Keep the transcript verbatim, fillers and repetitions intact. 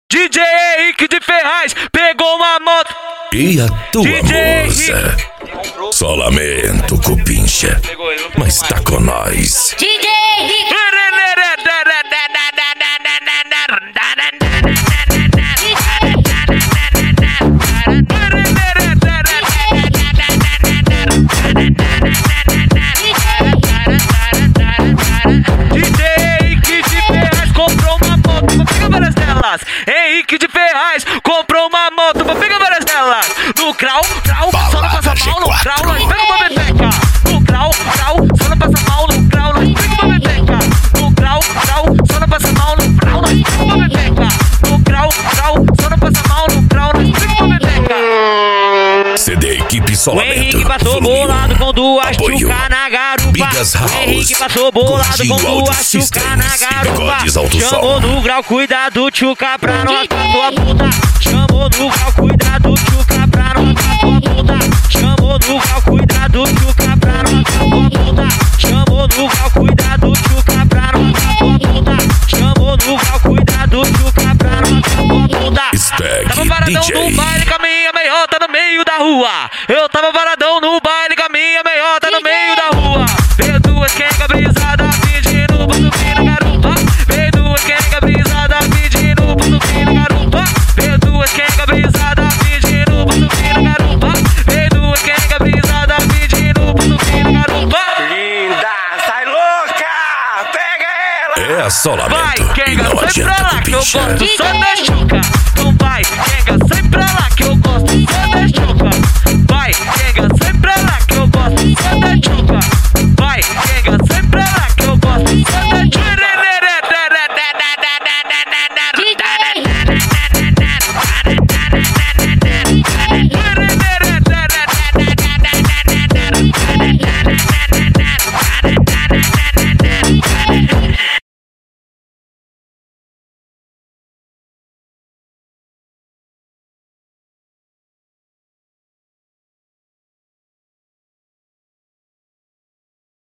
D J Henrique de Ferraz pegou uma moto. E a tua D J moça? Só lamento, cupincha, mas tá com nós. D J Henrique. D J Henrique de Ferraz comprou uma moto, vou pegar várias delas. Henrique de Ferraz comprou uma moto, vou pegar várias delas. No grau, grau, só não passa mal, no grau, nós pega uma bebeca. No grau, grau, só não passa mal, no grau, nós pega uma bebeca. No grau, grau, só não passa mal, no grau, nós pega uma bebeca. No grau, grau, só não passa mal, no grau, nós pega uma bebeca. C D Equipe Só O Lamento. Henrique passou bolado com duas tchuca na garupa. Bigas House. O Henrique passou bolado com duas tchuca na garupa. Chamou no grau, cuidado, tchuca pra não matar tua puta. Chamou no grau, cuidado, tchuca pra não matar tua puta. Chamou no grau, cuidado, tchuca pra não matar tua puta. Chamou no grau, cuidado, tchuca pra não matar tua puta. Chamou no grau, cuidado, tchuca pra não matar tua puta. Tava paradão no baile com a minha meiota no meio da rua. Eu tava paradão no baile com a minha meiota no meio da rua. Veio duas quenga brisada pedindo pra subir na garupa. Veio duas quenga brisada pedindo pra subir na garupa. Veio duas quenga brisada pedindo pra subir na garupa. Veio duas quenga brisada pedindo pra subir na garupa. Linda, sai louca, pega ela. É Só Vai, Lamento e quenga, não sai pra adianta, lá que eu cupincha. gosto só da chuca. Então vai, quenga, sai pra lá